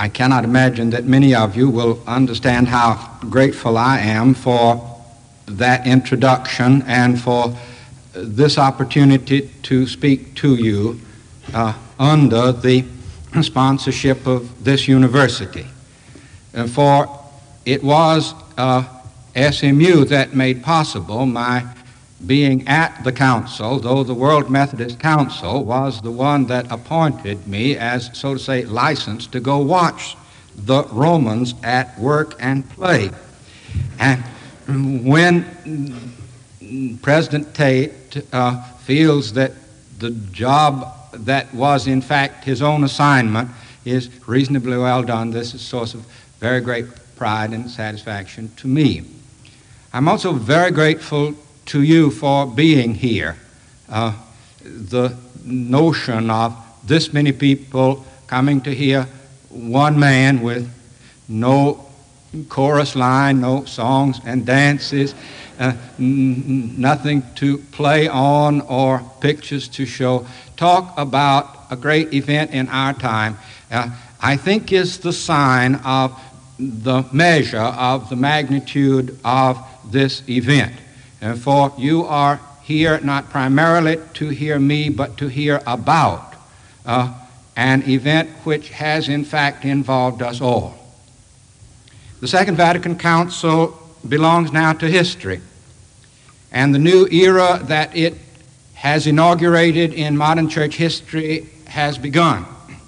I cannot imagine that many of you will understand how grateful I am for that introduction and for this opportunity to speak to you under the sponsorship of this university. For it was SMU that made possible my being at the council, though the World Methodist Council was the one that appointed me as, so to say, licensed to go watch the Romans at work and play. And when President Tate feels that the job that was in fact his own assignment is reasonably well done, this is a source of very great pride and satisfaction to me. I'm also very grateful to you for being here. The notion of this many people coming to hear one man with no chorus line, no songs and dances, nothing to play on or pictures to show, talk about a great event in our time, I think is the sign of the measure of the magnitude of this event. For you are here not primarily to hear me, but to hear about an event which has in fact involved us all. The Second Vatican Council belongs now to history, and the new era that it has inaugurated in modern church history has begun.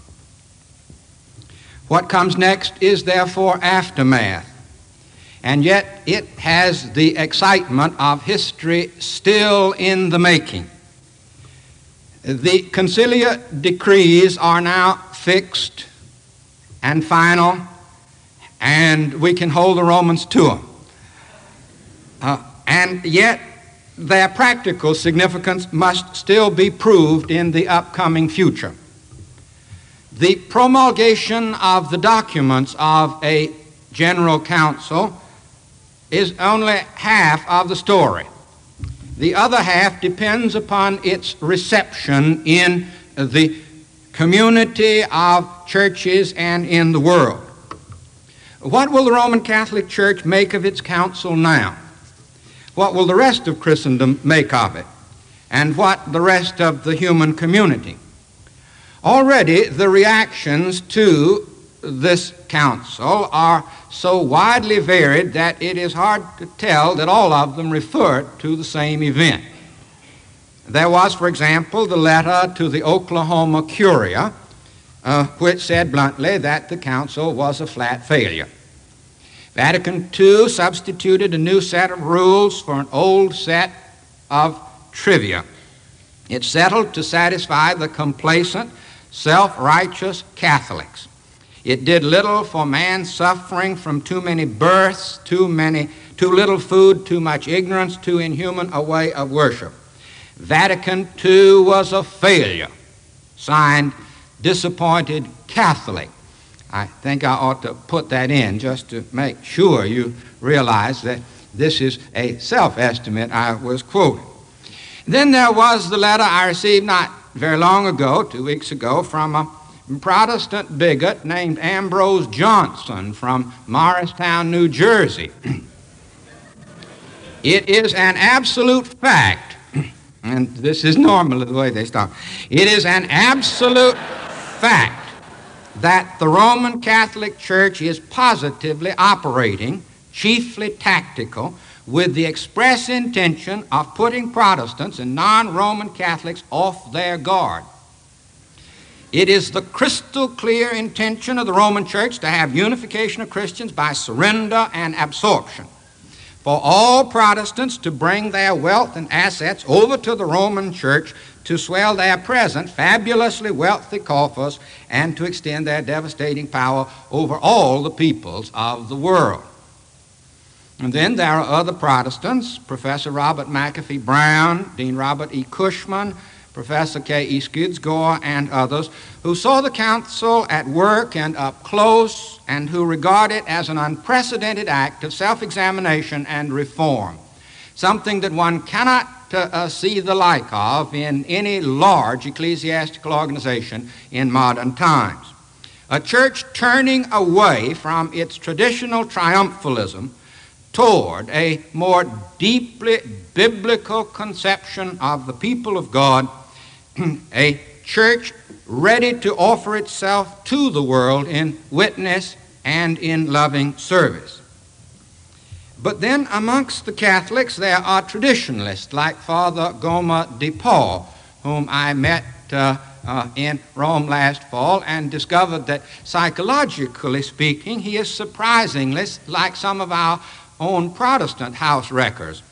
What comes next is therefore aftermath. And yet it has the excitement of history still in the making. The conciliar decrees are now fixed and final, and we can hold the Romans to them. And yet their practical significance must still be proved in the upcoming future. The promulgation of the documents of a general council is only half of the story. The other half depends upon its reception in the community of churches and in the world. What will the Roman Catholic Church make of its council now? What will the rest of Christendom make of it? And what the rest of the human community? Already the reactions to this council are so widely varied that it is hard to tell that all of them refer to the same event. There was, for example, the letter to the Oklahoma Curia, which said bluntly that the council was a flat failure. Vatican II substituted a new set of rules for an old set of trivia. It settled to satisfy the complacent, self-righteous Catholics. It did little for man suffering from too many births, too little food, too much ignorance, too inhuman a way of worship. Vatican II was a failure. Signed, Disappointed Catholic. I think I ought to put that in just to make sure you realize that this is a self-estimate I was quoting. Then there was the letter I received not very long ago, 2 weeks ago, from a Protestant bigot named Ambrose Johnson from Morristown, New Jersey. It is an absolute fact, and this is normally the way they start. It is an absolute fact that the Roman Catholic Church is positively operating, chiefly tactical, with the express intention of putting Protestants and non-Roman Catholics off their guard. It is the crystal clear intention of the Roman Church to have unification of Christians by surrender and absorption. For all Protestants to bring their wealth and assets over to the Roman Church to swell their present fabulously wealthy coffers and to extend their devastating power over all the peoples of the world. And then there are other Protestants, Professor Robert McAfee Brown, Dean Robert E. Cushman, Professor K.E. Skidsgore, and others, who saw the council at work and up close and who regard it as an unprecedented act of self-examination and reform, something that one cannot see the like of in any large ecclesiastical organization in modern times. A church turning away from its traditional triumphalism toward a more deeply biblical conception of the people of God, a church ready to offer itself to the world in witness and in loving service. But then amongst the Catholics there are traditionalists like Father Goma de Paul, whom I met in Rome last fall and discovered that psychologically speaking he is surprisingly like some of our own Protestant house wreckers.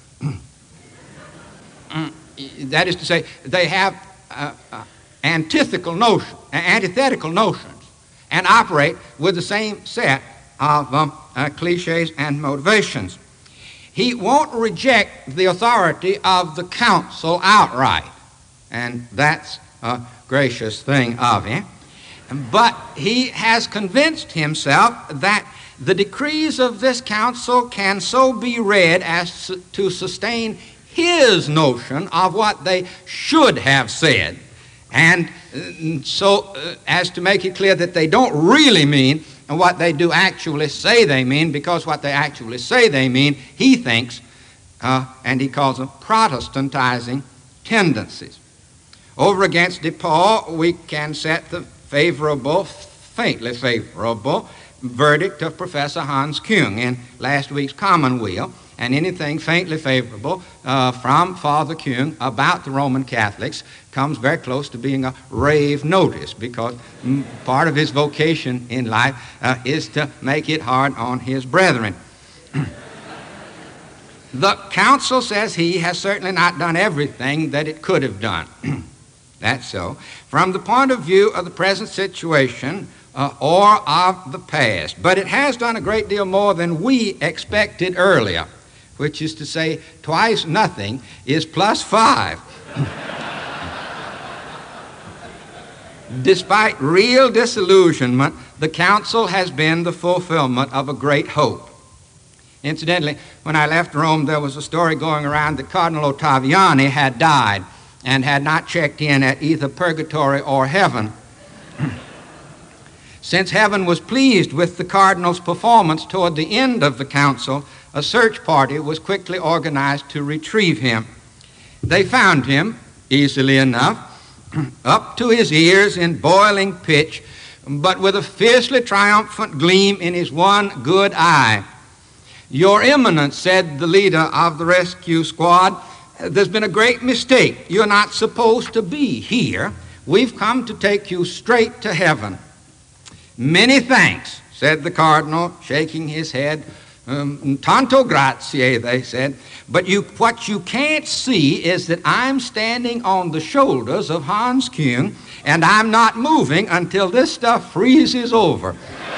That is to say, they have antithetical notions and operate with the same set of cliches and motivations. He won't reject the authority of the council outright, and that's a gracious thing of him. But he has convinced himself that the decrees of this council can so be read as to sustain his notion of what they should have said, and so as to make it clear that they don't really mean what they do actually say they mean, because what they actually say they mean, he thinks, and he calls them Protestantizing tendencies. Over against de Paul, we can set the favorable, faintly favorable verdict of Professor Hans Küng in last week's Commonweal, and anything faintly favorable from Father Küng about the Roman Catholics comes very close to being a rave notice, because part of his vocation in life is to make it hard on his brethren. The council says he has certainly not done everything that it could have done. That's so. From the point of view of the present situation or of the past, but it has done a great deal more than we expected earlier, which is to say, twice nothing is plus 5. Despite real disillusionment, the council has been the fulfillment of a great hope. Incidentally, when I left Rome, there was a story going around that Cardinal Ottaviani had died and had not checked in at either purgatory or heaven. Since heaven was pleased with the cardinal's performance toward the end of the council, a search party was quickly organized to retrieve him. They found him, easily enough, up to his ears in boiling pitch, but with a fiercely triumphant gleam in his one good eye. "Your Eminence," said the leader of the rescue squad, "there's been a great mistake. You're not supposed to be here. We've come to take you straight to heaven." "Many thanks," said the cardinal, shaking his head. "Tanto grazie," they said. "But what you can't see is that I'm standing on the shoulders of Hans Küng, and I'm not moving until this stuff freezes over."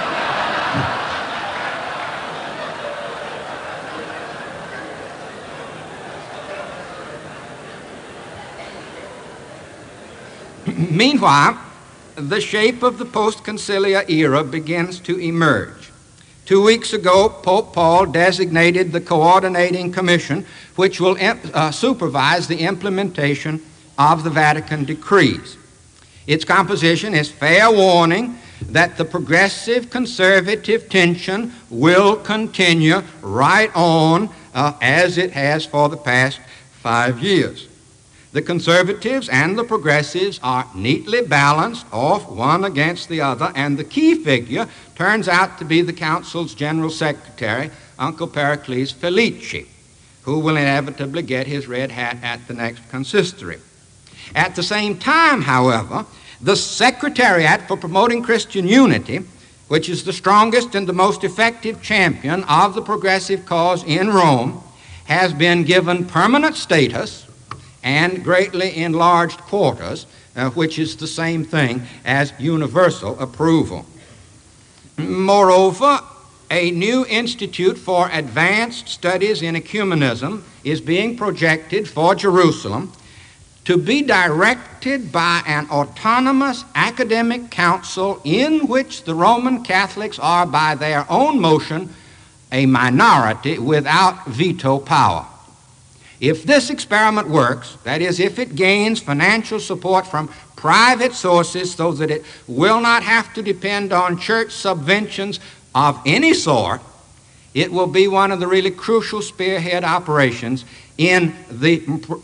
Meanwhile, the shape of the post-conciliar era begins to emerge. 2 weeks ago, Pope Paul designated the Coordinating Commission, which will supervise the implementation of the Vatican decrees. Its composition is fair warning that the progressive conservative tension will continue right on as it has for the past 5 years. The conservatives and the progressives are neatly balanced off one against the other, and the key figure turns out to be the council's general secretary, Uncle Pericles Felici, who will inevitably get his red hat at the next consistory. At the same time, however, the Secretariat for Promoting Christian Unity, which is the strongest and the most effective champion of the progressive cause in Rome, has been given permanent status and greatly enlarged quarters, which is the same thing as universal approval. Moreover, a new institute for advanced studies in ecumenism is being projected for Jerusalem to be directed by an autonomous academic council in which the Roman Catholics are, by their own motion, a minority without veto power. If this experiment works, that is, if it gains financial support from private sources so that it will not have to depend on church subventions of any sort, it will be one of the really crucial spearhead operations in the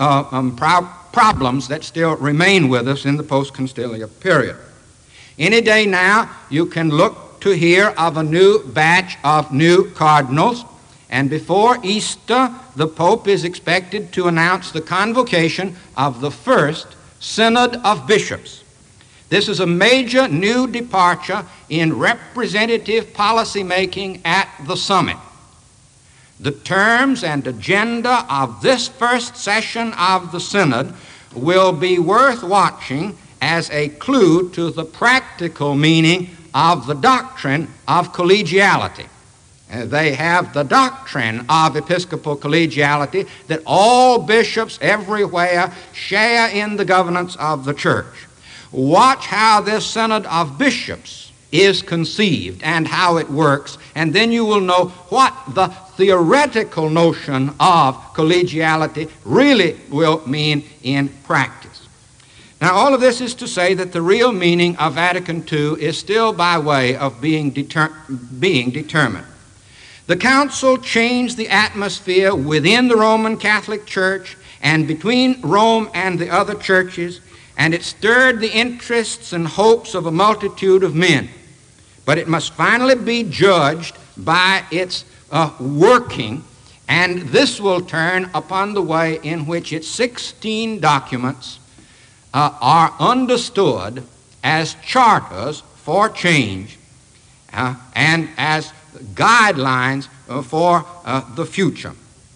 problems that still remain with us in the post-conciliar period. Any day now, you can look to hear of a new batch of new cardinals, and before Easter, the Pope is expected to announce the convocation of the first Synod of Bishops. This is a major new departure in representative policy making at the summit. The terms and agenda of this first session of the Synod will be worth watching as a clue to the practical meaning of the doctrine of collegiality. They have the doctrine of episcopal collegiality, that all bishops everywhere share in the governance of the church. Watch how this Synod of Bishops is conceived and how it works, and then you will know what the theoretical notion of collegiality really will mean in practice. Now, all of this is to say that the real meaning of Vatican II is still by way of being determined. The Council changed the atmosphere within the Roman Catholic Church and between Rome and the other churches, and it stirred the interests and hopes of a multitude of men. But it must finally be judged by its working, and this will turn upon the way in which its 16 documents are understood as charters for change and as guidelines for the future.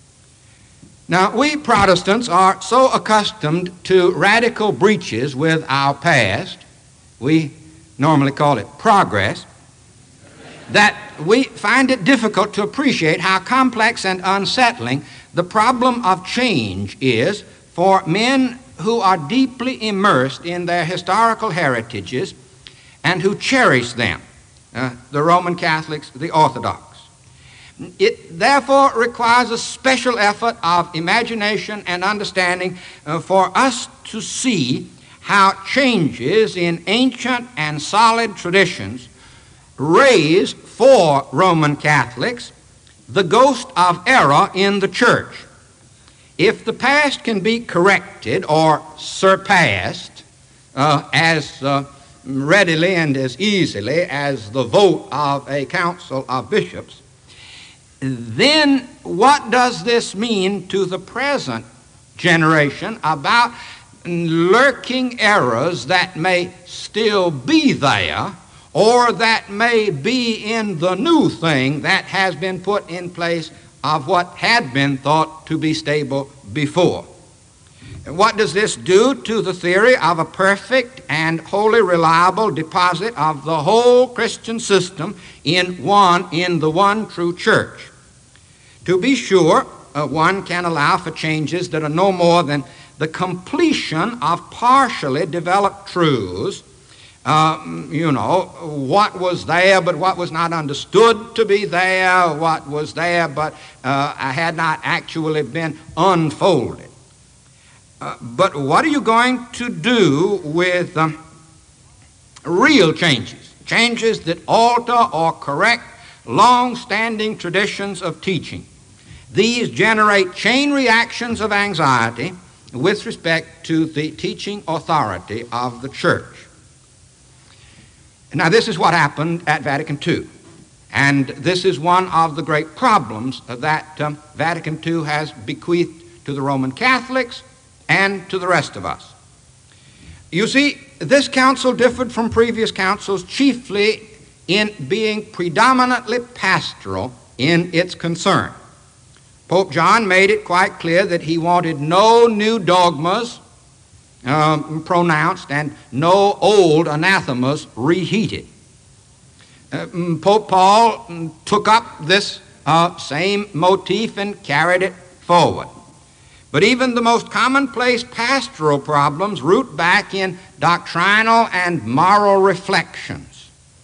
Now, we Protestants are so accustomed to radical breaches with our past, we normally call it progress, that we find it difficult to appreciate how complex and unsettling the problem of change is for men who are deeply immersed in their historical heritages and who cherish them. The Roman Catholics, the Orthodox. It therefore requires a special effort of imagination and understanding for us to see how changes in ancient and solid traditions raise for Roman Catholics the ghost of error in the church. If the past can be corrected or surpassed as readily and as easily as the vote of a council of bishops, then what does this mean to the present generation about lurking errors that may still be there or that may be in the new thing that has been put in place of what had been thought to be stable before? What does this do to the theory of a perfect and wholly reliable deposit of the whole Christian system in the one true church? To be sure, one can allow for changes that are no more than the completion of partially developed truths. What was there but what was not understood to be there, what was there but had not actually been unfolded. But what are you going to do with real changes? Changes that alter or correct long-standing traditions of teaching. These generate chain reactions of anxiety with respect to the teaching authority of the church. Now, this is what happened at Vatican II. And this is one of the great problems that Vatican II has bequeathed to the Roman Catholics and to the rest of us. You see, this council differed from previous councils chiefly in being predominantly pastoral in its concern. Pope John made it quite clear that he wanted no new dogmas pronounced and no old anathemas reheated. Pope Paul took up this same motif and carried it forward. But even the most commonplace pastoral problems root back in doctrinal and moral reflections.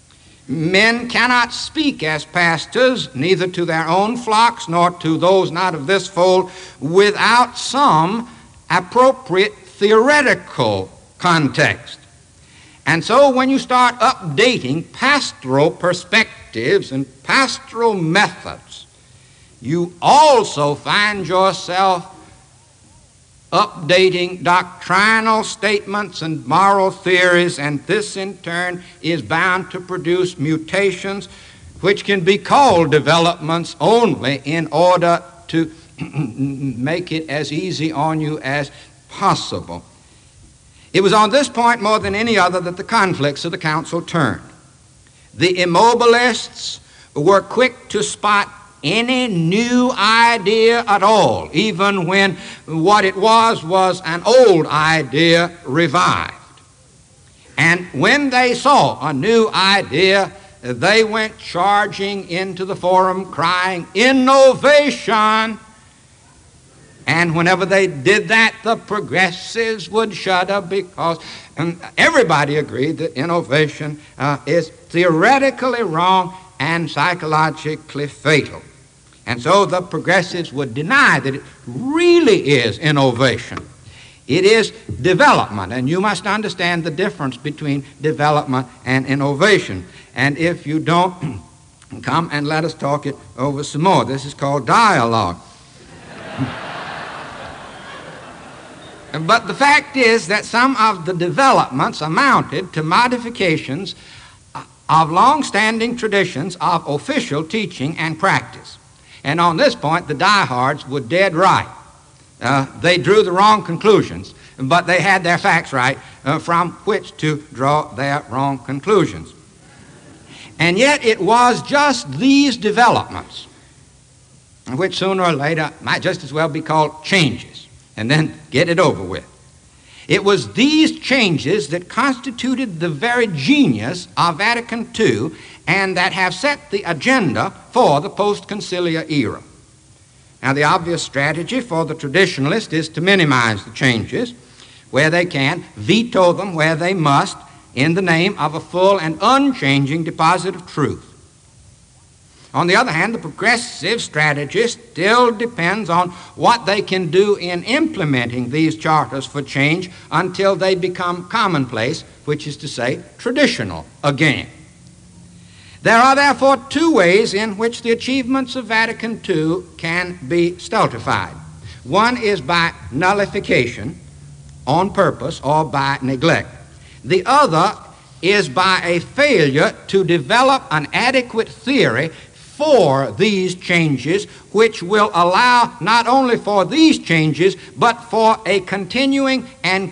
Men cannot speak as pastors, neither to their own flocks nor to those not of this fold, without some appropriate theoretical context. And so when you start updating pastoral perspectives and pastoral methods, you also find yourself updating doctrinal statements and moral theories, and this in turn is bound to produce mutations which can be called developments only in order to make it as easy on you as possible. It was on this point more than any other that the conflicts of the council turned. The immobilists were quick to spot any new idea at all, even when what it was an old idea revived. And when they saw a new idea, they went charging into the forum crying, "Innovation!" And whenever they did that, the progressives would shudder, because everybody agreed that innovation is theoretically wrong and psychologically fatal. And so the progressives would deny that it really is innovation. It is development, and you must understand the difference between development and innovation. And if you don't, come and let us talk it over some more. This is called dialogue. But the fact is that some of the developments amounted to modifications of long-standing traditions of official teaching and practice. And on this point, the diehards were dead right. They drew the wrong conclusions, but they had their facts right from which to draw their wrong conclusions. And yet it was just these developments, which sooner or later might just as well be called changes, and then get it over with. It was these changes that constituted the very genius of Vatican II and that have set the agenda for the post-conciliar era. Now, the obvious strategy for the traditionalist is to minimize the changes where they can, veto them where they must, in the name of a full and unchanging deposit of truth. On the other hand, the progressive strategy still depends on what they can do in implementing these charters for change until they become commonplace, which is to say, traditional again. There are therefore two ways in which the achievements of Vatican II can be stultified. One is by nullification, on purpose, or by neglect. The other is by a failure to develop an adequate theory for these changes, which will allow not only for these changes, but for a continuing and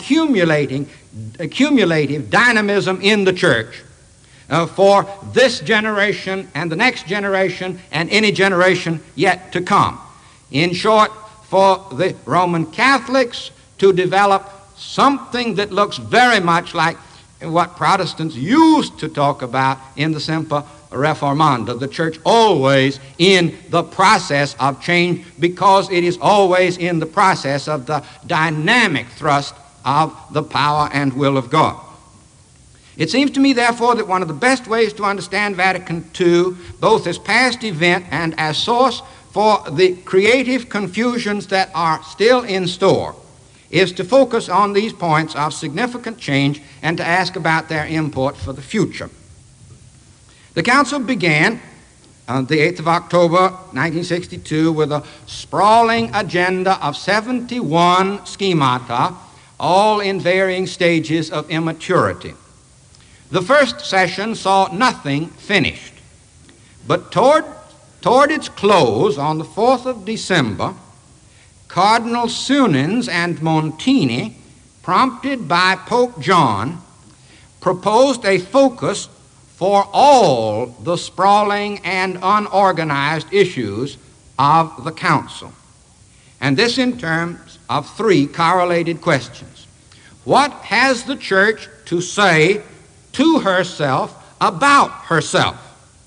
cumulative dynamism in the church for this generation and the next generation and any generation yet to come. In short, for the Roman Catholics to develop something that looks very much like what Protestants used to talk about in the Semper Reformanda, the church always in the process of change, because it is always in the process of the dynamic thrust of the power and will of God. It seems to me, therefore, that one of the best ways to understand Vatican II, both as past event and as source for the creative confusions that are still in store, is to focus on these points of significant change and to ask about their import for the future. The council began on the 8th of October, 1962, with a sprawling agenda of 71 schemata, all in varying stages of immaturity. The first session saw nothing finished, but toward its close on the 4th of December, Cardinal Sunens and Montini, prompted by Pope John, proposed a focus for all the sprawling and unorganized issues of the council. And this in terms of three correlated questions. What has the church to say to herself about herself?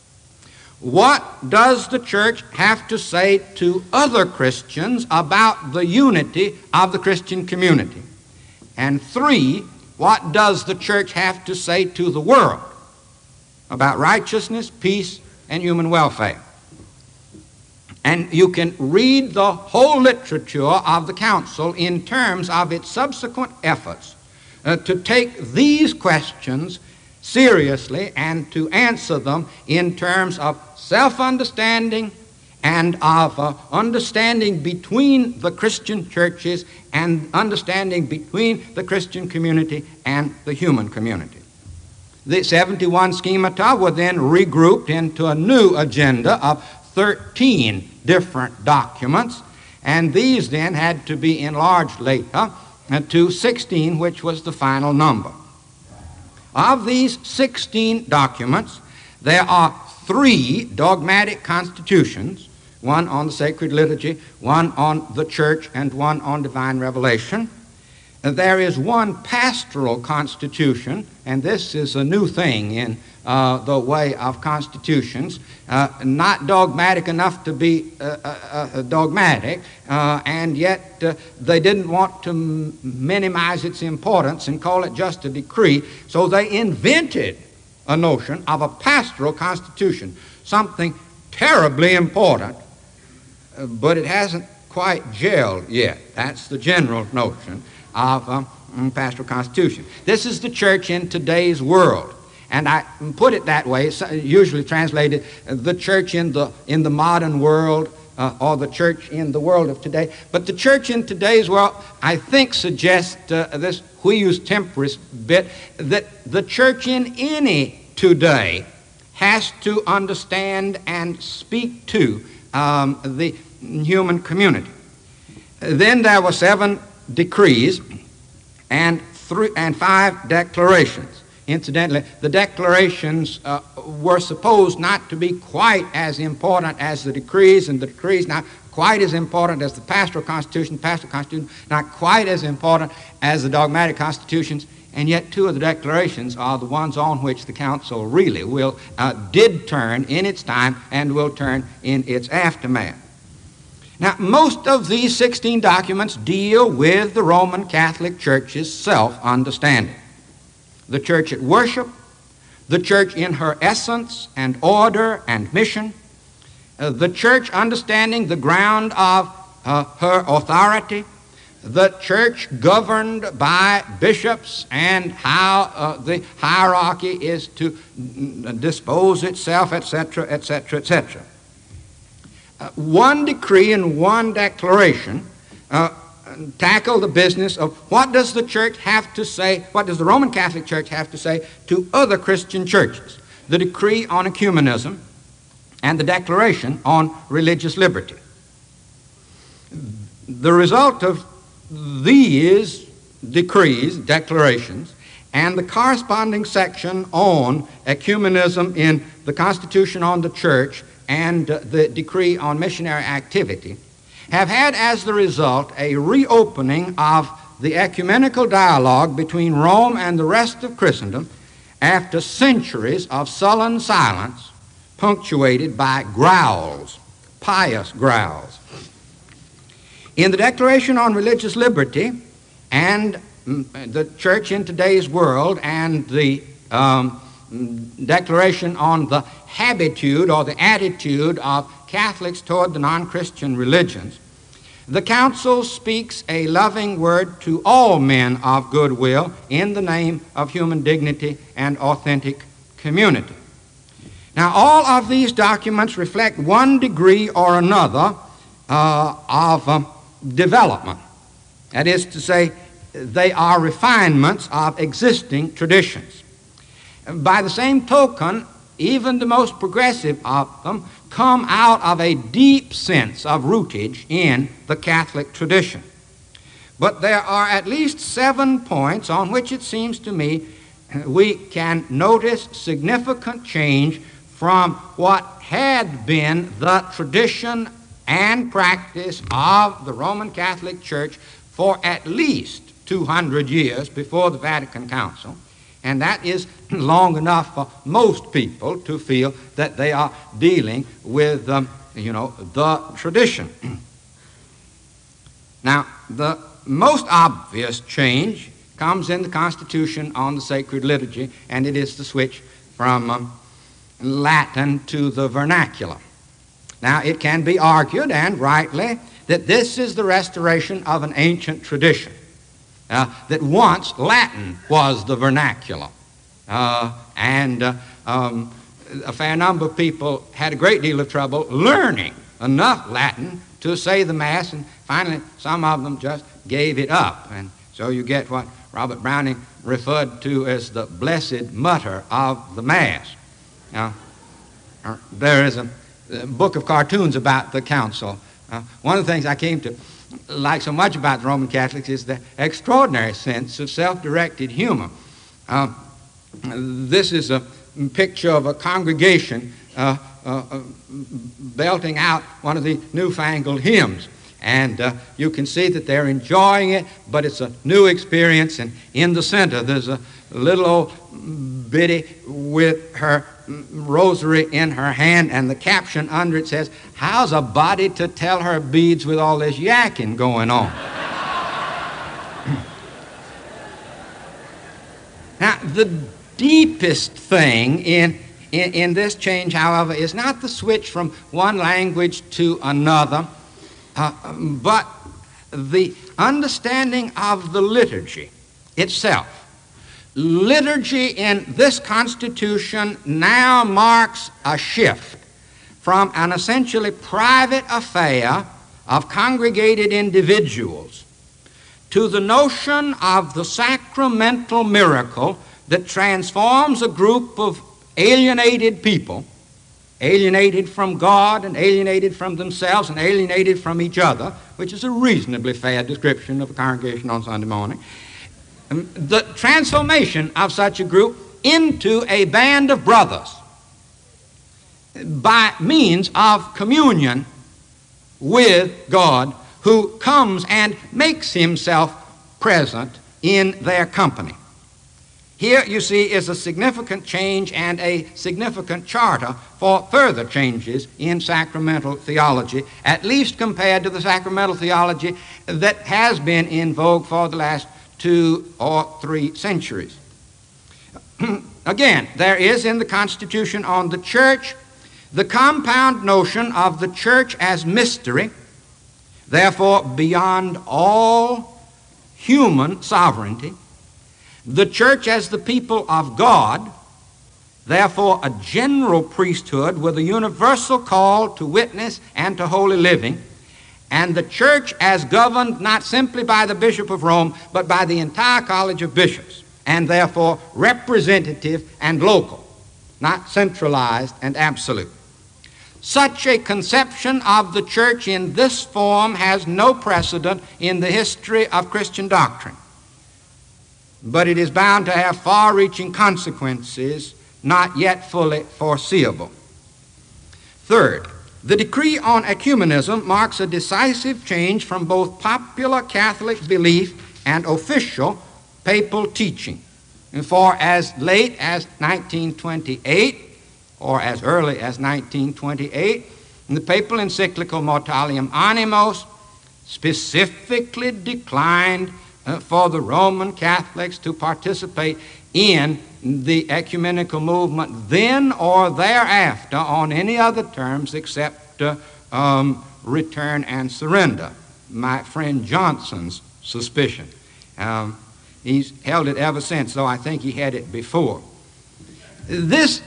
What does the church have to say to other Christians about the unity of the Christian community? And three, what does the church have to say to the world about righteousness, peace, and human welfare. And you can read the whole literature of the council in terms of its subsequent efforts to take these questions seriously and to answer them in terms of self-understanding and of understanding between the Christian churches and understanding between the Christian community and the human community. The 71 schemata were then regrouped into a new agenda of 13 different documents, and these then had to be enlarged later to 16, which was the final number. Of these 16 documents, there are 3 dogmatic constitutions, one on the sacred liturgy, one on the church, and one on divine revelation. There is one pastoral constitution, and this is a new thing in the way of constitutions, not dogmatic enough to be dogmatic, and yet they didn't want to minimize its importance and call it just a decree, so they invented a notion of a pastoral constitution, something terribly important, but it hasn't quite gelled yet. That's the general notion of pastoral constitution. This is the church in today's world. And I put it that way, it's usually translated the church in the modern world or the church in the world of today. But the church in today's world, I think, suggests this huius temporis bit, that the church in any today has to understand and speak to the human community. Then there were 7 decrees and 5 declarations. Incidentally, the declarations were supposed not to be quite as important as the decrees, and the decrees not quite as important as the pastoral constitution not quite as important as the dogmatic constitutions, and yet 2 of the declarations are the ones on which the council really did turn in its time and will turn in its aftermath. Now, most of these 16 documents deal with the Roman Catholic Church's self-understanding. The church at worship, the church in her essence and order and mission, the church understanding the ground of her authority, the church governed by bishops and how the hierarchy is to dispose itself, etc., etc., etc. One decree and one declaration tackle the business of what does the church have to say, what does the Roman Catholic Church have to say to other Christian churches? The decree on ecumenism and the declaration on religious liberty. The result of these decrees, declarations, and the corresponding section on ecumenism in the Constitution on the Church and the decree on missionary activity have had as the result a reopening of the ecumenical dialogue between Rome and the rest of Christendom after centuries of sullen silence punctuated by growls, pious growls. In the Declaration on Religious Liberty and the church in today's world and the Declaration on the habitude or the attitude of Catholics toward the non-Christian religions, the council speaks a loving word to all men of goodwill in the name of human dignity and authentic community. Now, all of these documents reflect one degree or another of development. That is to say, they are refinements of existing traditions. By the same token, even the most progressive of them come out of a deep sense of rootage in the Catholic tradition. But there are at least 7 points on which it seems to me we can notice significant change from what had been the tradition and practice of the Roman Catholic Church for at least 200 years before the Vatican Council. And that is long enough for most people to feel that they are dealing with, the tradition. Now, the most obvious change comes in the Constitution on the Sacred Liturgy, and it is the switch from Latin to the vernacular. Now, it can be argued, and rightly, that this is the restoration of an ancient tradition, that once Latin was the vernacular. And a fair number of people had a great deal of trouble learning enough Latin to say the Mass, and finally some of them just gave it up. And so you get what Robert Browning referred to as the blessed mutter of the Mass. Now, there is a book of cartoons about the council. One of the things I came to like so much about the Roman Catholics is the extraordinary sense of self-directed humor. This is a picture of a congregation belting out one of the newfangled hymns. And you can see that they're enjoying it, but it's a new experience. And in the center, there's a little old biddy with her rosary in her hand, and the caption under it says, "How's a body to tell her beads with all this yakking going on?" Now, the deepest thing in this change, however, is not the switch from one language to another, but the understanding of the liturgy itself. Liturgy in this Constitution now marks a shift from an essentially private affair of congregated individuals to the notion of the sacramental miracle that transforms a group of alienated people, alienated from God and alienated from themselves and alienated from each other, which is a reasonably fair description of a congregation on Sunday morning, the transformation of such a group into a band of brothers by means of communion with God, who comes and makes himself present in their company. Here, you see, is a significant change and a significant charter for further changes in sacramental theology, at least compared to the sacramental theology that has been in vogue for the last 2 or 3 centuries. Again, there is in the Constitution on the Church the compound notion of the Church as mystery, therefore beyond all human sovereignty, the Church as the people of God, therefore a general priesthood with a universal call to witness and to holy living, and the Church as governed not simply by the Bishop of Rome, but by the entire College of Bishops, and therefore representative and local, not centralized and absolute. Such a conception of the Church in this form has no precedent in the history of Christian doctrine, but it is bound to have far-reaching consequences not yet fully foreseeable. Third, the decree on ecumenism marks a decisive change from both popular Catholic belief and official papal teaching. And for as late as 1928, or as early as 1928, the papal encyclical Mortalium Animos specifically declined for the Roman Catholics to participate in the ecumenical movement then or thereafter on any other terms except return and surrender. My friend Johnson's suspicion. He's held it ever since, though I think he had it before. This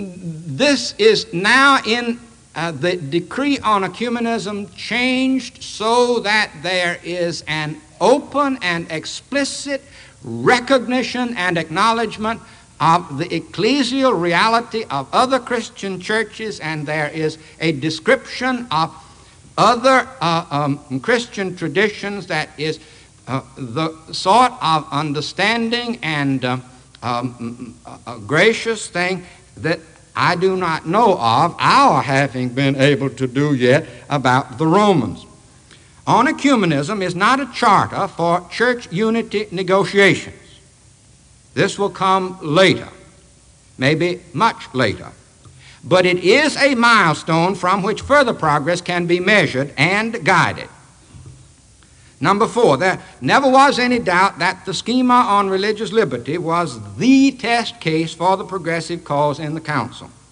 is now in the decree on ecumenism changed so that there is an open and explicit recognition and acknowledgement of the ecclesial reality of other Christian churches, and there is a description of other Christian traditions that is the sort of understanding and a gracious thing that I do not know of our having been able to do yet about the Romans. On ecumenism is not a charter for church unity negotiations. This will come later, maybe much later. But it is a milestone from which further progress can be measured and guided. Number 4, there never was any doubt that the schema on religious liberty was the test case for the progressive cause in the council.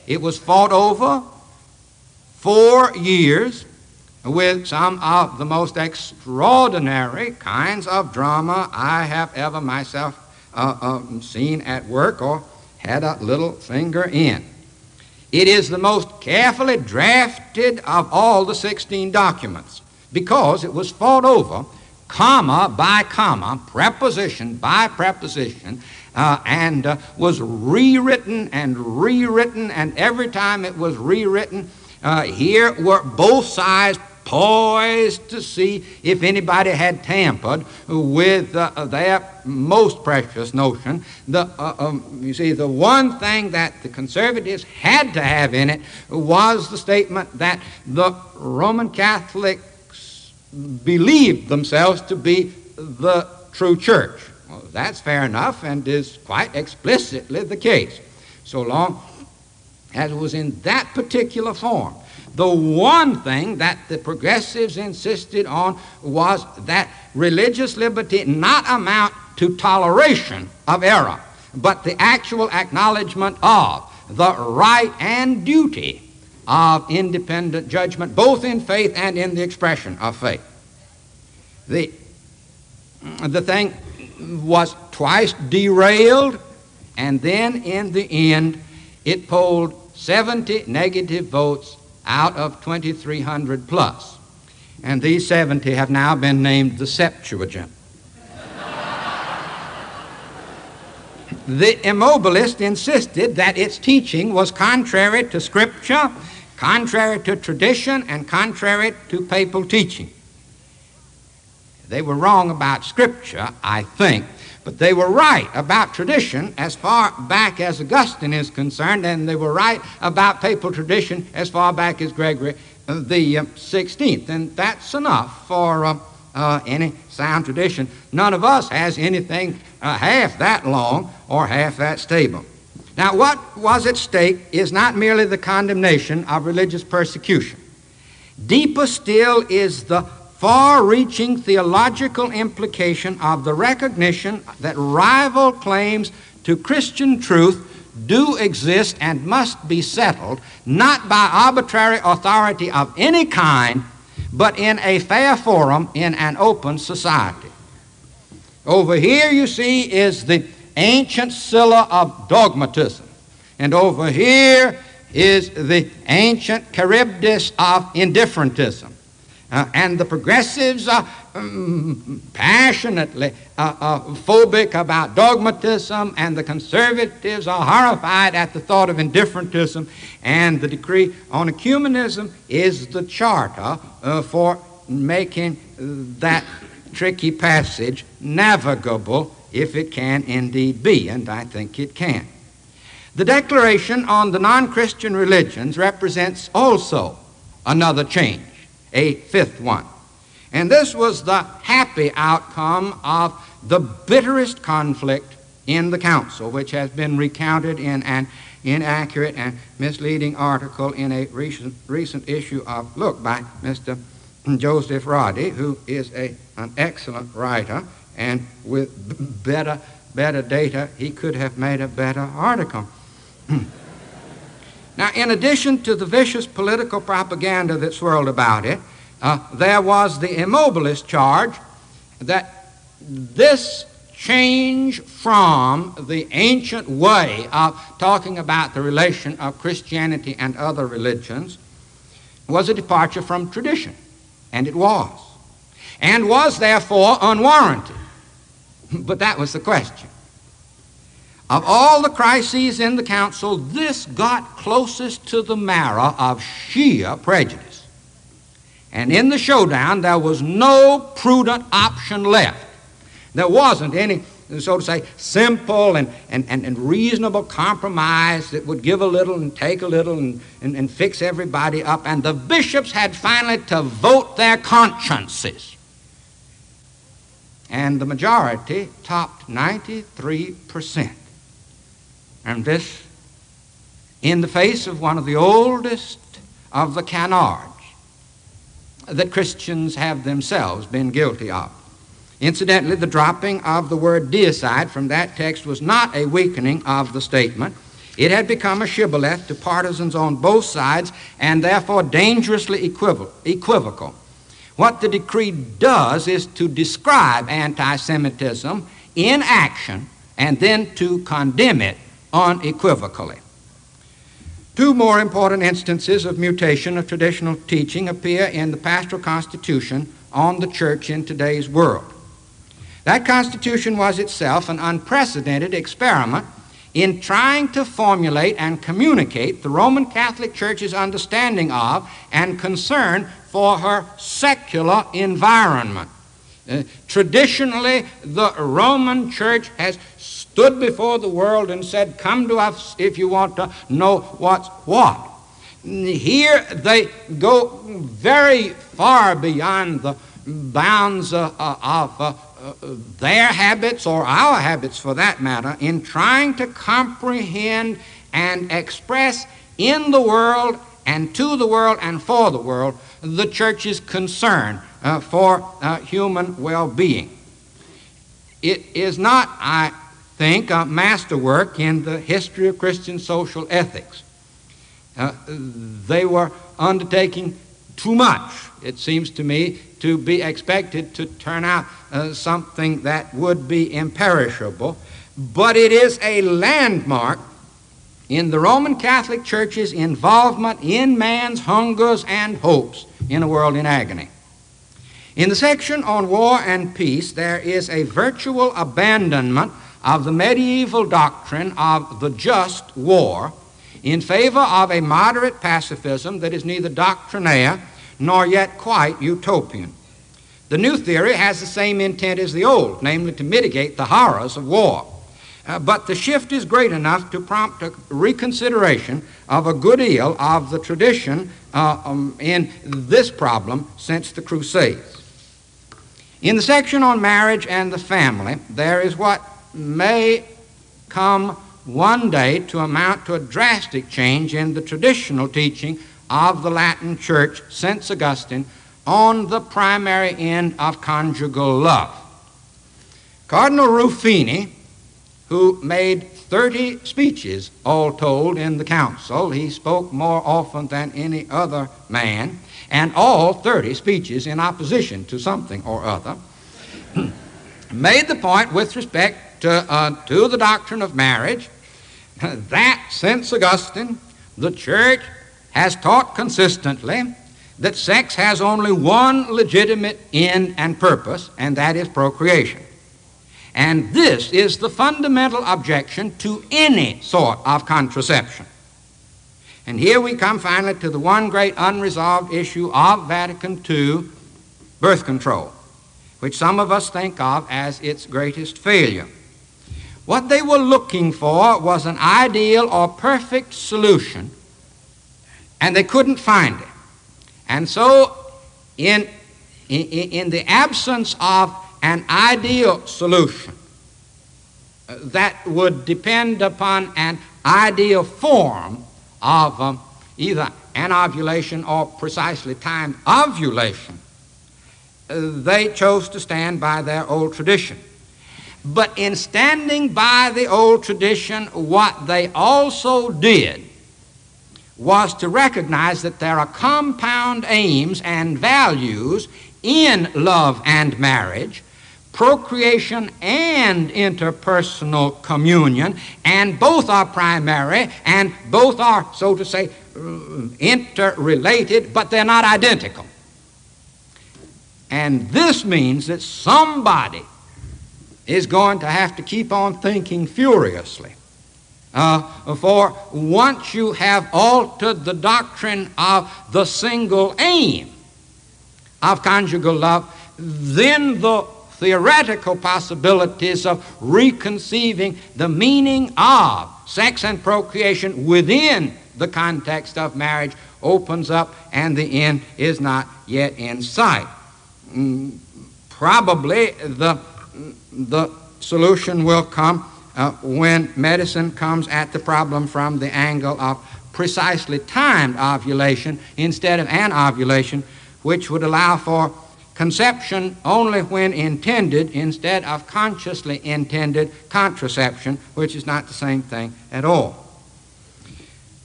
It was fought over 4 years with some of the most extraordinary kinds of drama I have ever myself seen at work or had a little finger in. It is the most carefully drafted of all the 16 documents because it was fought over comma by comma, preposition by preposition, and was rewritten, and every time it was rewritten, here were both sides poised to see if anybody had tampered with their most precious notion. You see, the one thing that the conservatives had to have in it was the statement that the Roman Catholics believed themselves to be the true church. Well, that's fair enough and is quite explicitly the case, so long as it was in that particular form. The one thing that the progressives insisted on was that religious liberty not amount to toleration of error, but the actual acknowledgement of the right and duty of independent judgment, both in faith and in the expression of faith. The thing was twice derailed, and then in the end it polled 70 negative votes out of 2,300 plus. And these 70 have now been named the Septuagint. The immobilist insisted that its teaching was contrary to Scripture, contrary to tradition, and contrary to papal teaching. They were wrong about Scripture, I think, but they were right about tradition as far back as Augustine is concerned, and they were right about papal tradition as far back as Gregory the 16th. And that's enough for any sound tradition. None of us has anything half that long or half that stable. Now, what was at stake is not merely the condemnation of religious persecution. Deeper still is the far-reaching theological implication of the recognition that rival claims to Christian truth do exist and must be settled, not by arbitrary authority of any kind, but in a fair forum in an open society. Over here, you see, is the ancient Scylla of dogmatism, and over here is the ancient Charybdis of indifferentism. And the progressives are passionately phobic about dogmatism, and the conservatives are horrified at the thought of indifferentism, and the decree on ecumenism is the charter for making that tricky passage navigable, if it can indeed be, and I think it can. The Declaration on the non-Christian religions represents also another change, a fifth one. And this was the happy outcome of the bitterest conflict in the council, which has been recounted in an inaccurate and misleading article in a recent issue of Look by Mr. Joseph Roddy, who is an excellent writer, and with better data, he could have made a better article. Now, in addition to the vicious political propaganda that swirled about it, there was the immobilist charge that this change from the ancient way of talking about the relation of Christianity and other religions was a departure from tradition, and it was therefore unwarranted. But that was the question. Of all the crises in the council, this got closest to the marrow of sheer prejudice. And in the showdown, there was no prudent option left. There wasn't any, so to say, simple and reasonable compromise that would give a little and take a little and fix everybody up. And the bishops had finally to vote their consciences. And the majority topped 93%. And this in the face of one of the oldest of the canards that Christians have themselves been guilty of. Incidentally, the dropping of the word deicide from that text was not a weakening of the statement. It had become a shibboleth to partisans on both sides and therefore dangerously equivocal. What the decree does is to describe anti-Semitism in action and then to condemn it unequivocally. Two more important instances of mutation of traditional teaching appear in the pastoral constitution on the church in today's world. That constitution was itself an unprecedented experiment in trying to formulate and communicate the Roman Catholic Church's understanding of and concern for her secular environment. Traditionally, the Roman Church has stood before the world and said, "Come to us if you want to know what's what." Here they go very far beyond the bounds of their habits, or our habits for that matter, in trying to comprehend and express in the world and to the world and for the world the church's concern for human well-being. It is not, I think, a masterwork in the history of Christian social ethics. They were undertaking too much, it seems to me, to be expected to turn out something that would be imperishable. But it is a landmark in the Roman Catholic Church's involvement in man's hungers and hopes in a world in agony. In the section on war and peace, there is a virtual abandonment of the medieval doctrine of the just war in favor of a moderate pacifism that is neither doctrinaire nor yet quite utopian. The new theory has the same intent as the old, namely to mitigate the horrors of war. But the shift is great enough to prompt a reconsideration of a good deal of the tradition in this problem since the Crusades. In the section on marriage and the family, there is what may come one day to amount to a drastic change in the traditional teaching of the Latin Church since Augustine on the primary end of conjugal love. Cardinal Ruffini, who made 30 speeches all told in the council, he spoke more often than any other man, and all 30 speeches in opposition to something or other, made the point with respect to the doctrine of marriage that since Augustine, the Church has taught consistently that sex has only one legitimate end and purpose, and that is procreation. And this is the fundamental objection to any sort of contraception. And here we come finally to the one great unresolved issue of Vatican II, birth control, which some of us think of as its greatest failure. What they were looking for was an ideal or perfect solution, and they couldn't find it. And so in the absence of an ideal solution that would depend upon an ideal form of either anovulation or precisely timed ovulation, they chose to stand by their old tradition. But in standing by the old tradition, what they also did was to recognize that there are compound aims and values in love and marriage, procreation and interpersonal communion, and both are primary and both are, so to say, interrelated, but they're not identical. And this means that somebody is going to have to keep on thinking furiously. For once you have altered the doctrine of the single aim of conjugal love, then the theoretical possibilities of reconceiving the meaning of sex and procreation within the context of marriage opens up, and the end is not yet in sight. Probably the solution will come when medicine comes at the problem from the angle of precisely timed ovulation instead of anovulation, which would allow for conception only when intended instead of consciously intended contraception, which is not the same thing at all.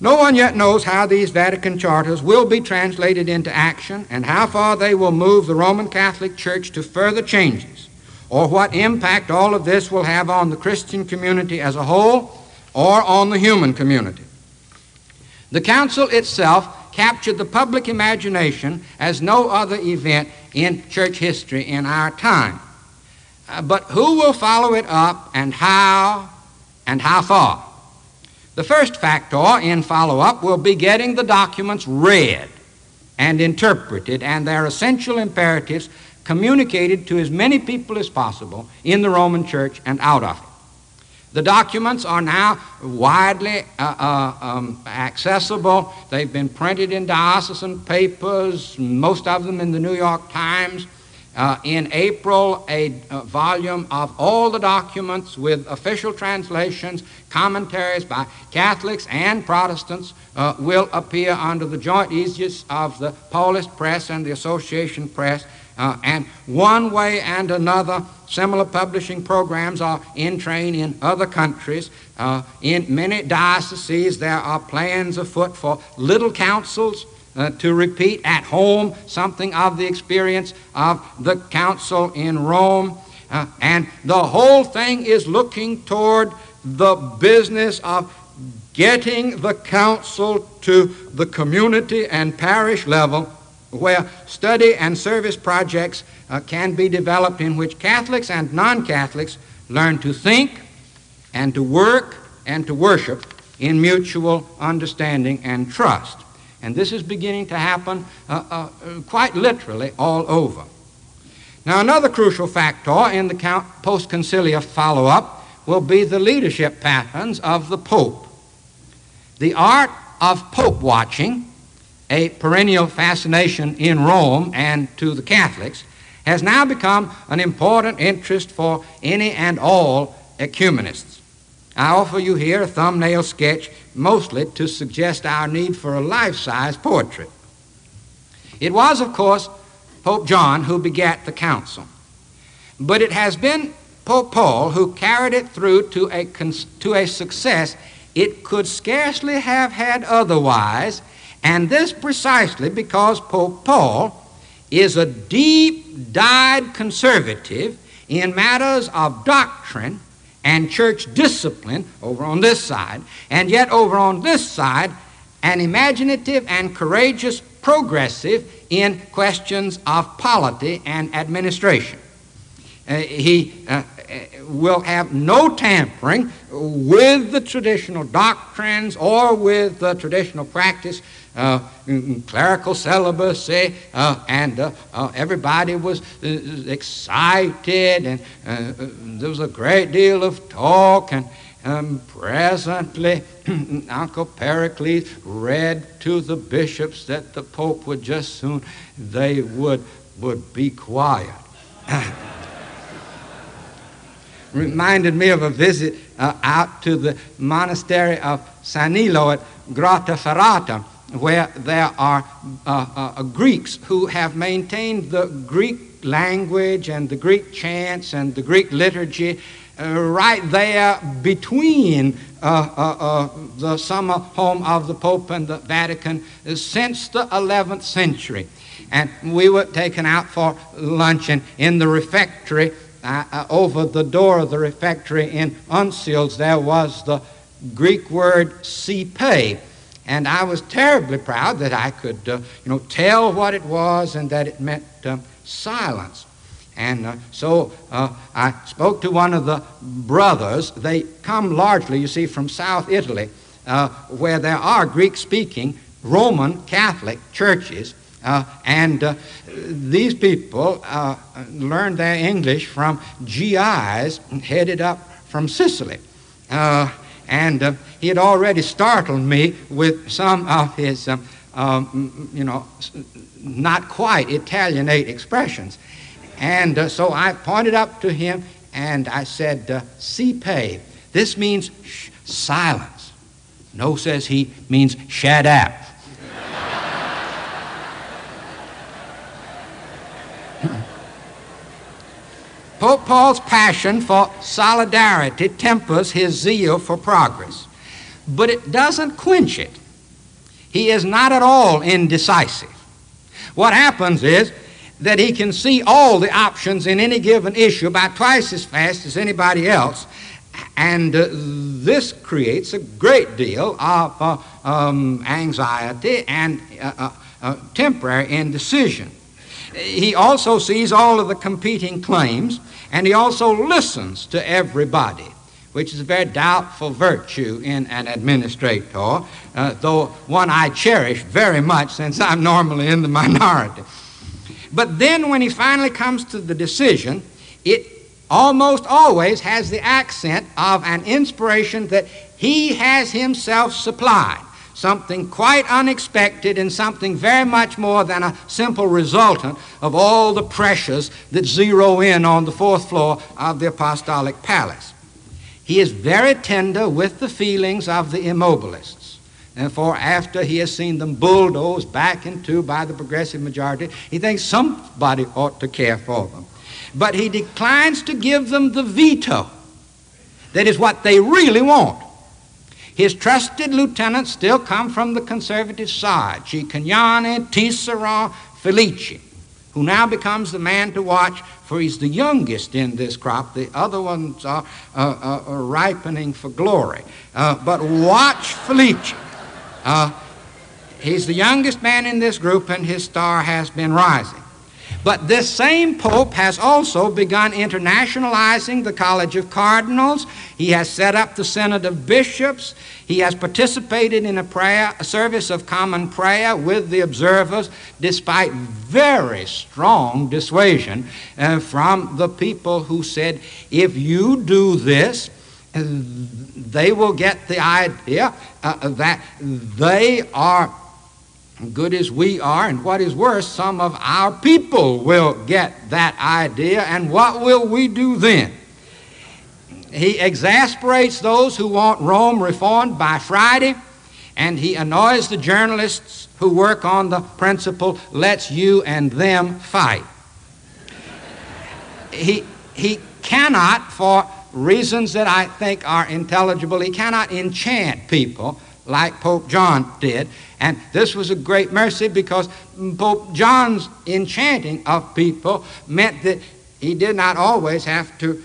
No one yet knows how these Vatican charters will be translated into action and how far they will move the Roman Catholic Church to further changes, or what impact all of this will have on the Christian community as a whole or on the human community. The council itself captured the public imagination as no other event in church history in our time. But who will follow it up, and how far? The first factor in follow-up will be getting the documents read and interpreted and their essential imperatives communicated to as many people as possible in the Roman Church and out of it. The documents are now widely accessible. They've been printed in diocesan papers, most of them in the New York Times. In April, a volume of all the documents with official translations, commentaries by Catholics and Protestants will appear under the joint aegis of the Paulist Press and the Association Press. And one way and another, similar publishing programs are in train in other countries. In many dioceses, there are plans afoot for little councils to repeat at home something of the experience of the council in Rome. And the whole thing is looking toward the business of getting the council to the community and parish level, where study and service projects can be developed in which Catholics and non-Catholics learn to think and to work and to worship in mutual understanding and trust. And this is beginning to happen quite literally all over. Now, another crucial factor in the post-conciliar follow-up will be the leadership patterns of the Pope. The art of Pope watching, a perennial fascination in Rome and to the Catholics, has now become an important interest for any and all ecumenists. I offer you here a thumbnail sketch mostly to suggest our need for a life-size portrait. It was, of course, Pope John who begat the council, but it has been Pope Paul who carried it through to a success it could scarcely have had otherwise, and this precisely because Pope Paul is a deep-dyed conservative in matters of doctrine and church discipline over on this side, and yet over on this side, an imaginative and courageous progressive in questions of polity and administration. He will have no tampering with the traditional doctrines or with the traditional practice, clerical celibacy, and everybody was excited, and there was a great deal of talk, and presently Uncle Pericles read to the bishops that the Pope would just soon, they would be quiet. Reminded me of a visit out to the monastery of San Nilo at Grottaferrata, where there are Greeks who have maintained the Greek language and the Greek chants and the Greek liturgy right there between the summer home of the Pope and the Vatican since the 11th century. And we were taken out for luncheon in the refectory. Over the door of the refectory in Uncials, there was the Greek word sipe, and I was terribly proud that I could, tell what it was and that it meant silence. And so I spoke to one of the brothers. They come largely, you see, from South Italy, where there are Greek-speaking Roman Catholic churches. And these people learned their English from GIs headed up from Sicily. And he had already startled me with some of his, not quite Italianate expressions. And so I pointed up to him and I said, sipe. This means silence. No, says he, means shut up. Pope Paul's passion for solidarity tempers his zeal for progress, but it doesn't quench it. He is not at all indecisive. What happens is that he can see all the options in any given issue about twice as fast as anybody else, and this creates a great deal of anxiety and temporary indecision. He also sees all of the competing claims, and he also listens to everybody, which is a very doubtful virtue in an administrator, though one I cherish very much since I'm normally in the minority. But then when he finally comes to the decision, it almost always has the accent of an inspiration that he has himself supplied, something quite unexpected and something very much more than a simple resultant of all the pressures that zero in on the fourth floor of the Apostolic Palace. He is very tender with the feelings of the immobilists. Therefore, after he has seen them bulldozed back into by the progressive majority, he thinks somebody ought to care for them. But he declines to give them the veto. That is what they really want. His trusted lieutenants still come from the conservative side, Cicognani, Tisserand, Felici, who now becomes the man to watch, for he's the youngest in this crop. The other ones are ripening for glory. But watch Felici. He's the youngest man in this group, and his star has been rising. But this same Pope has also begun internationalizing the College of Cardinals. He has set up the Synod of Bishops. He has participated in a service of common prayer with the observers, despite very strong dissuasion from the people who said, if you do this, they will get the idea that they are good as we are, and what is worse, some of our people will get that idea, and what will we do then? He exasperates those who want Rome reformed by Friday, and he annoys the journalists who work on the principle, let's you and them fight. He cannot, for reasons that I think are intelligible, he cannot enchant people like Pope John did. And this was a great mercy, because Pope John's enchanting of people meant that he did not always have to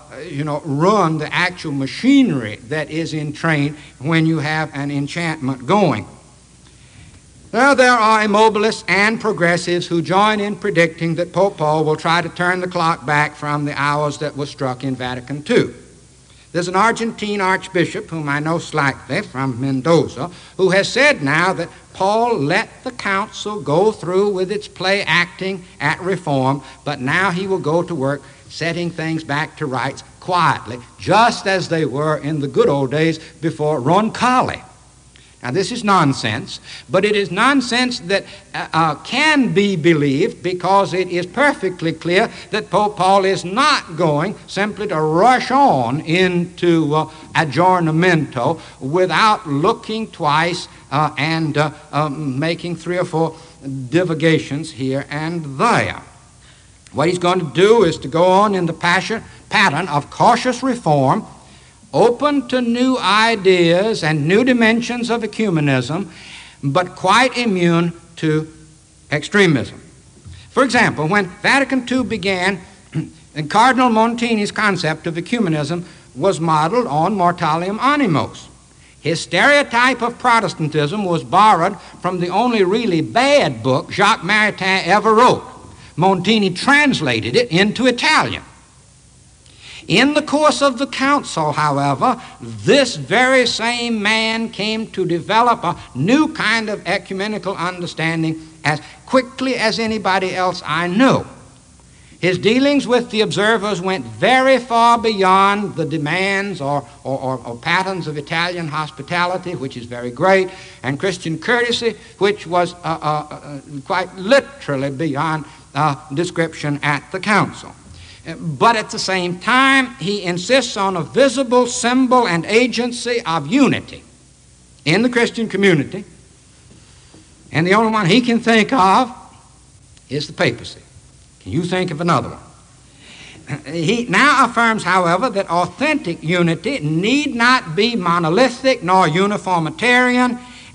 run the actual machinery that is in train when you have an enchantment going. Well, there are immobilists and progressives who join in predicting that Pope Paul will try to turn the clock back from the hours that was struck in Vatican II. There's an Argentine archbishop whom I know slightly from Mendoza, who has said now that Paul let the council go through with its play acting at reform, but now he will go to work setting things back to rights quietly, just as they were in the good old days before Roncalli. Now, this is nonsense, but it is nonsense that can be believed, because it is perfectly clear that Pope Paul is not going simply to rush on into aggiornamento without looking twice and making 3 or 4 divagations here and there. What he's going to do is to go on in the pattern of cautious reform, open to new ideas and new dimensions of ecumenism, but quite immune to extremism. For example, when Vatican II began, Cardinal Montini's concept of ecumenism was modeled on Mortalium Animos. His stereotype of Protestantism was borrowed from the only really bad book Jacques Maritain ever wrote. Montini translated it into Italian. In the course of the council, however, this very same man came to develop a new kind of ecumenical understanding as quickly as anybody else I know. His dealings with the observers went very far beyond the demands or patterns of Italian hospitality, which is very great, and Christian courtesy, which was quite literally beyond description at the council. But at the same time, he insists on a visible symbol and agency of unity in the Christian community, and the only one he can think of is the papacy. Can you think of another one? He now affirms, however, that authentic unity need not be monolithic nor uniformitarian,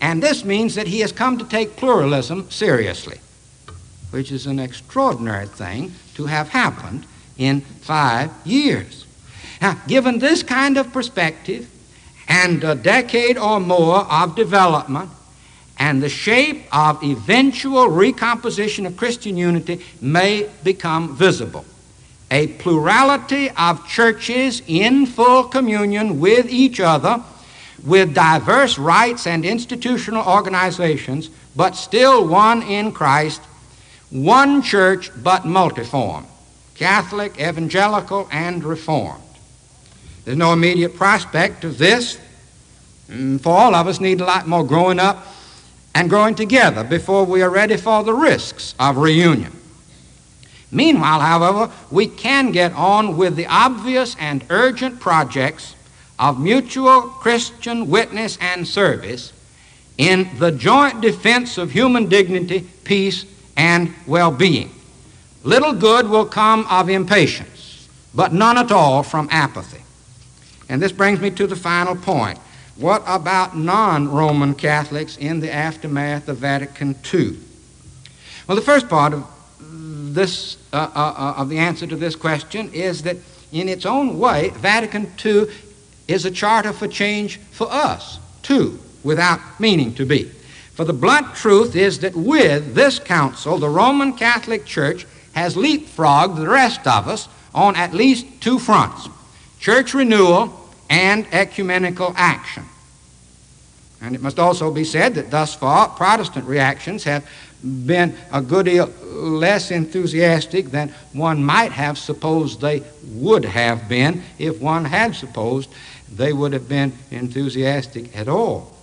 And this means that he has come to take pluralism seriously, which is an extraordinary thing to have happened in 5 years. Now, given this kind of perspective and a decade or more of development and the shape of eventual recomposition of Christian unity may become visible. A plurality of churches in full communion with each other, with diverse rites and institutional organizations, but still one in Christ, one church but multiform, Catholic, evangelical, and Reformed. There's no immediate prospect of this, for all of us need a lot more growing up and growing together before we are ready for the risks of reunion. Meanwhile, however, we can get on with the obvious and urgent projects of mutual Christian witness and service in the joint defense of human dignity, peace, and well-being. Little good will come of impatience, but none at all from apathy. And this brings me to the final point. What about non-Roman Catholics in the aftermath of Vatican II? Well, the first part of this of the answer to this question is that in its own way, Vatican II is a charter for change for us, too, without meaning to be. For the blunt truth is that with this council, the Roman Catholic Church has leapfrogged the rest of us on at least two fronts: church renewal and ecumenical action. And it must also be said that thus far, Protestant reactions have been a good deal less enthusiastic than one might have supposed they would have been if one had supposed they would have been enthusiastic at all.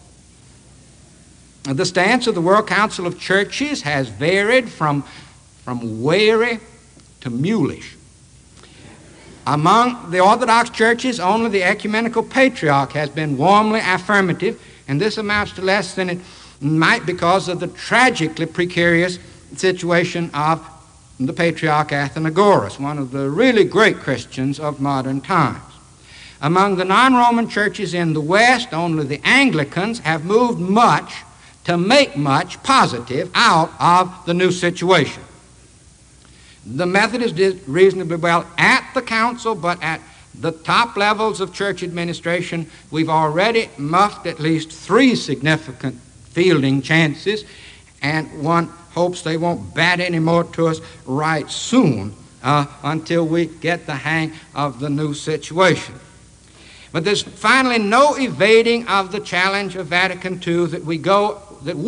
The stance of the World Council of Churches has varied from wary to mulish. Among the Orthodox churches, only the ecumenical patriarch has been warmly affirmative, and this amounts to less than it might because of the tragically precarious situation of the Patriarch Athenagoras, one of the really great Christians of modern times. Among the non-Roman churches in the West, only the Anglicans have moved much to make much positive out of the new situation. The Methodists did reasonably well at the council, but at the top levels of church administration, we've already muffed at least 3 significant fielding chances, and one hopes they won't bat any more to us right soon until we get the hang of the new situation. But there's finally no evading of the challenge of Vatican II that we go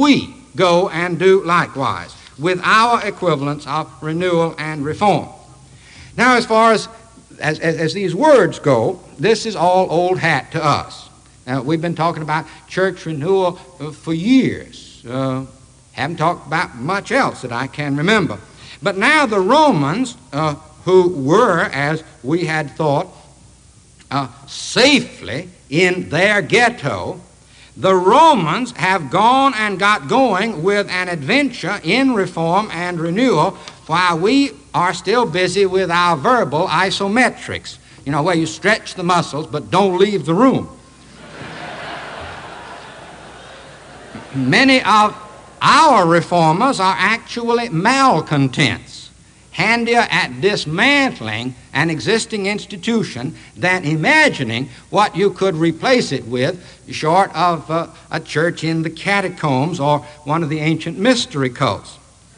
and do likewise with our equivalents of renewal and reform. Now, as far as these words go, this is all old hat to us. We've been talking about church renewal for years. Haven't talked about much else that I can remember. But now the Romans, who were, as we had thought, safely in their ghetto, the Romans have gone and got going with an adventure in reform and renewal while we are still busy with our verbal isometrics, where you stretch the muscles but don't leave the room. Many of our reformers are actually malcontents, handier at dismantling an existing institution than imagining what you could replace it with, short of a church in the catacombs or one of the ancient mystery cults.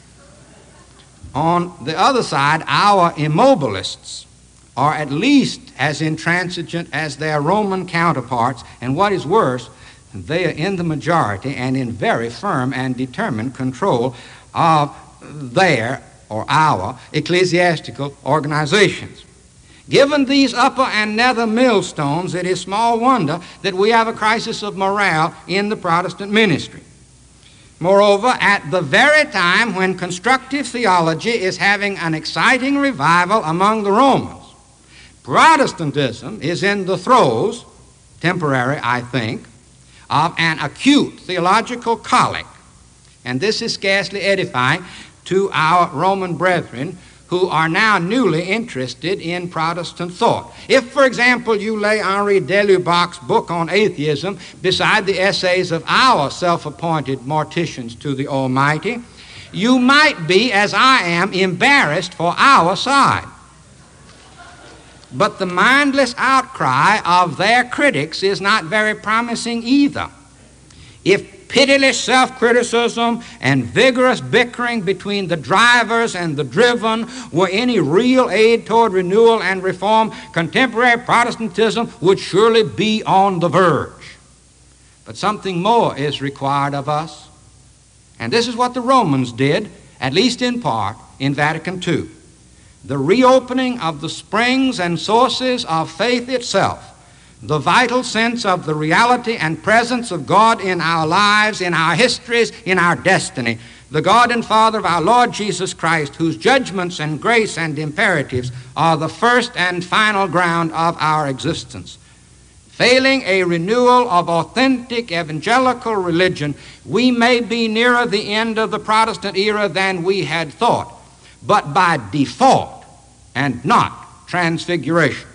On the other side, our immobilists are at least as intransigent as their Roman counterparts, and what is worse, they are in the majority and in very firm and determined control of their or our ecclesiastical organizations. Given these upper and nether millstones, it is small wonder that we have a crisis of morale in the Protestant ministry. Moreover, at the very time when constructive theology is having an exciting revival among the Romans, Protestantism is in the throes, temporary I think, of an acute theological colic. And this is scarcely edifying to our Roman brethren who are now newly interested in Protestant thought. If, for example, you lay Henri Delubac's book on atheism beside the essays of our self-appointed morticians to the Almighty, you might be, as I am, embarrassed for our side. But the mindless outcry of their critics is not very promising either. If pitiless self-criticism and vigorous bickering between the drivers and the driven were any real aid toward renewal and reform, contemporary Protestantism would surely be on the verge. But something more is required of us. And this is what the Romans did, at least in part, in Vatican II. The reopening of the springs and sources of faith itself, the vital sense of the reality and presence of God in our lives, in our histories, in our destiny, the God and Father of our Lord Jesus Christ, whose judgments and grace and imperatives are the first and final ground of our existence. Failing a renewal of authentic evangelical religion, we may be nearer the end of the Protestant era than we had thought, but by default and not transfiguration.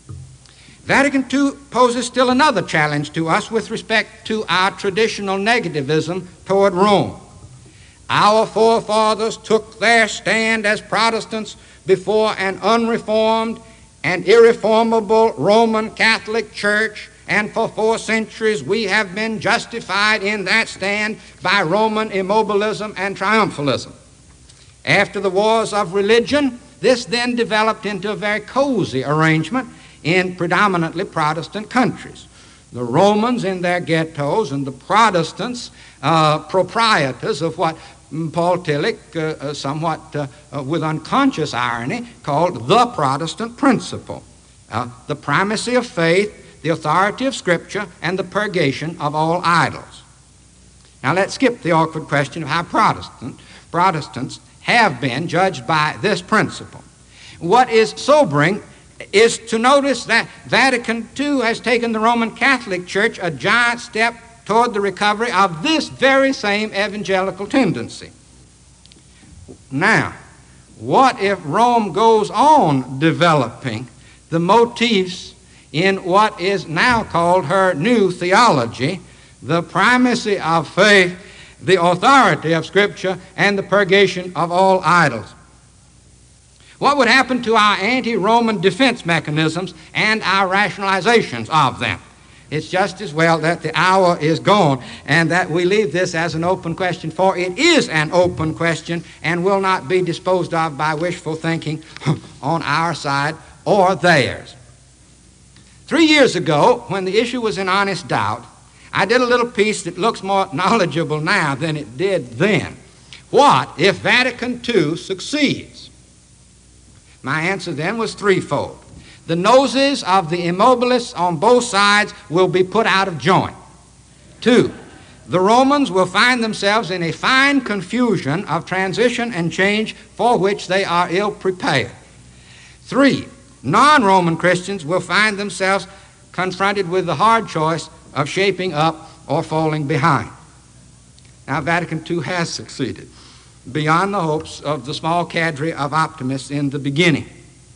Vatican II poses still another challenge to us with respect to our traditional negativism toward Rome. Our forefathers took their stand as Protestants before an unreformed and irreformable Roman Catholic Church, and for 4 centuries we have been justified in that stand by Roman immobilism and triumphalism. After the wars of religion, this then developed into a very cozy arrangement in predominantly Protestant countries. The Romans in their ghettos and the Protestants proprietors of what Paul Tillich, somewhat with unconscious irony, called the Protestant principle. The primacy of faith, the authority of Scripture, and the purgation of all idols. Now let's skip the awkward question of how Protestants have been judged by this principle. What is sobering is to notice that Vatican II has taken the Roman Catholic Church a giant step toward the recovery of this very same evangelical tendency. Now, what if Rome goes on developing the motifs in what is now called her new theology, the primacy of faith, the authority of Scripture, and the purgation of all idols? What would happen to our anti-Roman defense mechanisms and our rationalizations of them? It's just as well that the hour is gone and that we leave this as an open question, for it is an open question and will not be disposed of by wishful thinking on our side or theirs. 3 years ago, when the issue was in honest doubt, I did a little piece that looks more knowledgeable now than it did then. What if Vatican II succeeds? My answer then was threefold. The noses of the immobilists on both sides will be put out of joint. 2, the Romans will find themselves in a fine confusion of transition and change for which they are ill prepared. 3, non-Roman Christians will find themselves confronted with the hard choice of shaping up or falling behind. Now, Vatican II has succeeded beyond the hopes of the small cadre of optimists in the beginning.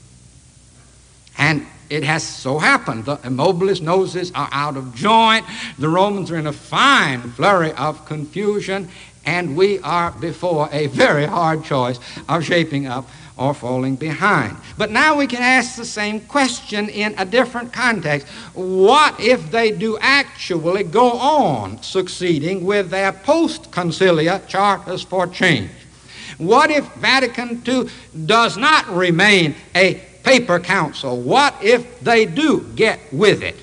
And it has so happened. The immobilist noses are out of joint. The Romans are in a fine flurry of confusion, and we are before a very hard choice of shaping up or falling behind. But now we can ask the same question in a different context. What if they do actually go on succeeding with their post-concilia charters for change? What if Vatican II does not remain a paper council? What if they do get with it?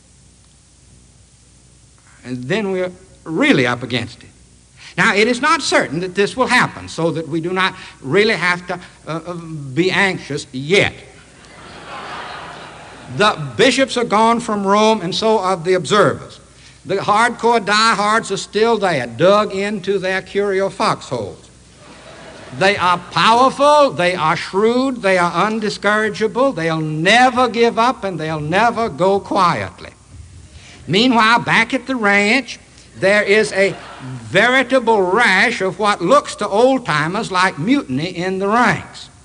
And then we're really up against it. Now, it is not certain that this will happen, so that we do not really have to be anxious yet. The bishops are gone from Rome, and so are the observers. The hardcore diehards are still there, dug into their curio foxholes. They are powerful, they are shrewd, they are undiscourageable, they'll never give up, and they'll never go quietly. Meanwhile, back at the ranch, there is a veritable rash of what looks to old-timers like mutiny in the ranks.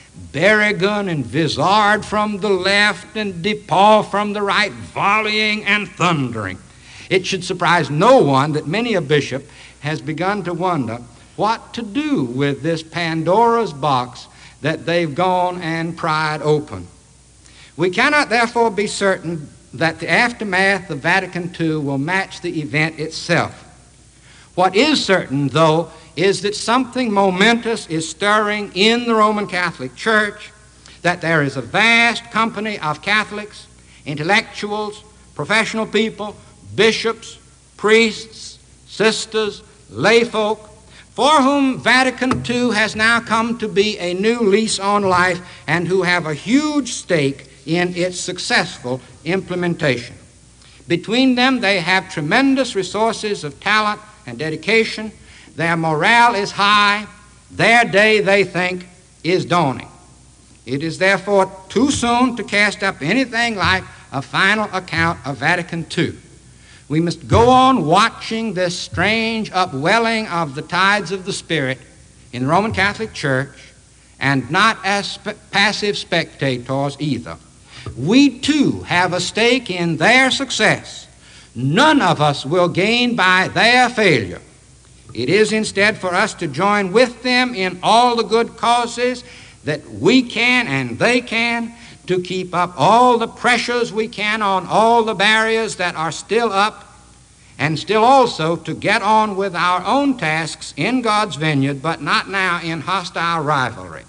Berrigan and Vizard from the left and DePaul from the right, volleying and thundering. It should surprise no one that many a bishop has begun to wonder what to do with this Pandora's box that they've gone and pried open. We cannot therefore be certain that the aftermath of Vatican II will match the event itself. What is certain, though, is that something momentous is stirring in the Roman Catholic Church, that there is a vast company of Catholics, intellectuals, professional people, bishops, priests, sisters, layfolk, for whom Vatican II has now come to be a new lease on life and who have a huge stake in its successful implementation. Between them, they have tremendous resources of talent and dedication. Their morale is high. Their day, they think, is dawning. It is therefore too soon to cast up anything like a final account of Vatican II. We must go on watching this strange upwelling of the tides of the Spirit in the Roman Catholic Church, and not as passive spectators either. We too have a stake in their success. None of us will gain by their failure. It is instead for us to join with them in all the good causes that we can and they can, to keep up all the pressures we can on all the barriers that are still up, and still also to get on with our own tasks in God's vineyard, but not now in hostile rivalry.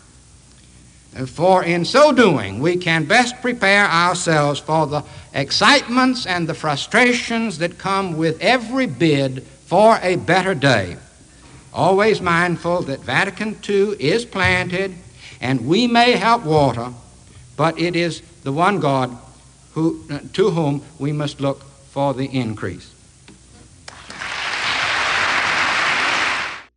For in so doing, we can best prepare ourselves for the excitements and the frustrations that come with every bid for a better day, always mindful that Vatican II is planted and we may help water, but it is the one God to whom we must look for the increase.